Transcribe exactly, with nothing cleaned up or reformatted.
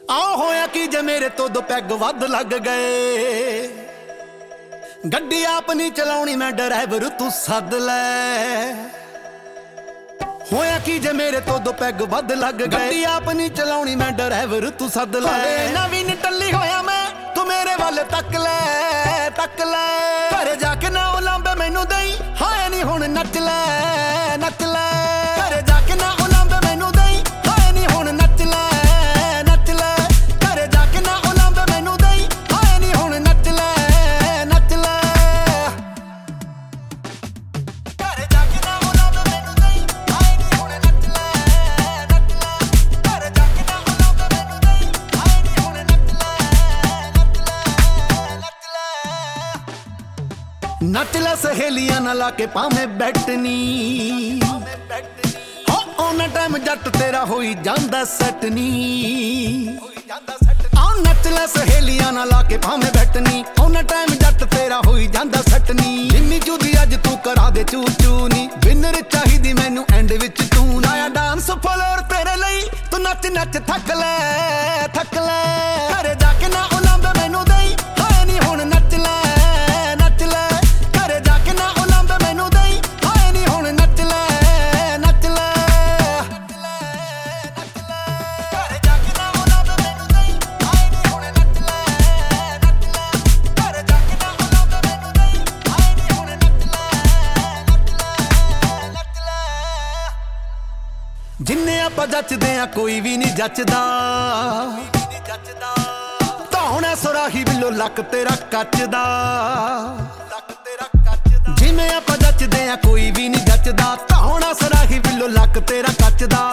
ਆ ਹੋਇਆ ਕੀ ਜੇ ਮੇਰੇ ਤੋਂ ਦੋ ਪੈਗ ਵੱਧ ਲੱਗ ਗਏ। ਗੱਡੀ ਆਪ ਨਹੀਂ ਚਲਾਉਣੀ ਮੈਂ ਡਰਾਈਵਰ ਤੂੰ ਸੱਦ ਲੈ। ਹੋਇਆ ਕੀ ਜੇ ਮੇਰੇ ਤੋਂ ਦੋ ਪੈਗ ਵੱਧ ਲੱਗ ਗਏ। ਗੱਡੀ ਆਪ ਨਹੀਂ ਚਲਾਉਣੀ ਮੈਂ ਡਰਾਈਵਰ ਤੂੰ ਸੱਦ ਲੈ। ਨਵੀਂ ਨੀ ਟੱਲੀ ਹੋਇਆ ਮੈਂ ਤੂੰ ਮੇਰੇ ਵੱਲ ਤੱਕ ਲੈ ਤੱਕ ਲੈ। ਘਰ ਜਾ ਕੇ ਨਾ ਉਹ ਲਾਂਬੇ ਮੈਨੂੰ ਦਈ ਹਾਏ ਨੀ ਹੁਣ ਨੱਚ ਲੈ ਨੱਚ ਲੈ। ਘਰ ਜਾ ਕੇ ਨਾ ਉਹ ਲਾਂਬੇ ਮੈਨੂੰ ਦਈ ਹਾਏ ਨੀ ਹੁਣ ਨੱਚ ਲੈ ਨੱਚ ਲੈ। ਘਰ ਜਾ ਕੇ ਨਾ ਉਹ ਲਾਂਬੇ ਮੈਨੂੰ ਦਈ ਹਾਏ ਨੀ ਹੁਣ ਨੱਚ ਲੈ ਨੱਚ ਲੈ। ਘਰ ਜਾ ਕੇ ਨਾ ਉਹ ਲਾਂਬੇ ਮੈਨੂੰ ਦਈ ਹਾਏ ਨੀ ਹੁਣ ਨੱਚ ਲੈ ਨੱਚ ਲੈ। ਘਰ ਜਾ ਕੇ ਨਾ ਉਹ ਲਾਂਬੇ ਮੈਨੂੰ ਦਈ ਹਾਏ ਨੀ ਹੁਣ ਨੱਚ ਲੈ ਨੱਚ ਲੈ ਨੱਚ ਲੈ। ਨੱਚ ਲੈ ਸਹੇਲੀਆਂ ਨਾਲ ਲਾ ਕੇ ਭਾਵੇਂ ਬੈਠਨੀ ਹੋ ਉਹਨਾਂ ਟਾਈਮ ਜੱਟ ਤੇਰਾ ਹੋਈ ਜਾਂਦਾ ਸੈੱਟ ਨੀ। ਆ ਨੱਚ ਲੈ ਸਹੇਲੀਆਂ ਨਾਲ ਲਾ ਕੇ ਭਾਵੇਂ ਬੈਠਨੀ ਉਹਨਾਂ ਟਾਈਮ ਜੱਟ ਤੇਰਾ ਹੋਈ ਜਾਂਦਾ ਸੈੱਟ ਨੀ। ਜਿੰਨੀ ਚੂਦੀ ਅੱਜ ਤੂੰ ਕਰਾ ਦੇ ਚੂ ਚੂ ਨੀ ਵਿਨਰ ਚਾਹੀਦੀ ਮੈਨੂੰ ਐਂਡ ਵਿੱਚ ਤੂੰ। ਲਾਇਆ ਡਾਂਸ ਫਲੋਰ ਤੇਰੇ ਲਈ ਤੂੰ ਨੱਚ ਨੱਚ ਥੱਕ ਲੈ ਥੱਕ ਲੈ। ਘਰੇ ਜਾ ਕੇ ਨਾ ਉਹ ਲਾਂਬੇ ਮੈਨੂੰ ਦਈ ਹਾਏ ਨੀ ਹੁਣ ਨੱਚ ਲੈ ਨੱਚ ਲੈ। ਘਰੇ ਜਾ ਕੇ ਨਾ ਉਹ ਲਾਂਬੇ ਮੈਨੂੰ ਦਈ ਹਾਏ ਨੀ ਹੁਣ ਨੱਚ ਲੈ ਨੱਚ ਲੈ। ਘਰੇ ਜਾ ਕੇ ਨਾ ਉਹ ਲਾਂਬੇ ਮੈਨੂੰ ਦਈ ਹਾਏ ਨੀ ਹੁਣ ਨੱਚ ਲੈ ਨੱਚ ਲੈ। ਘਰੇ ਜਾ ਕੇ ਨਾ ਉਹ ਲਾਂਬੇ ਮੈਨੂੰ ਦਈ ਹਾਏ ਨੀ ਹੁਣ ਨੱਚ ਲੈ ਨੱਚ ਲੈ ਨੱਚ ਲੈ। ਜਿੰਨੇ ਆਪਾਂ ਜੱਚਦੇ ਆ ਕੋਈ ਵੀ ਨਹੀਂ ਜੱਚਦਾ। ਧੌਣਾ ਸੁਰਾਹੀ ਬਿੱਲੋ ਲੱਕ ਤੇਰਾ ਕੱਚਦਾ। ਜਿਵੇਂ ਆਪਾਂ ਜੱਚਦੇ ਆ ਕੋਈ ਵੀ ਨਹੀਂ ਜੱਚਦਾ। ਧੌਣਾ ਸੁਰਾਹੀ ਬਿੱਲੋ ਲੱਕ ਤੇਰਾ ਕੱਚਦਾ।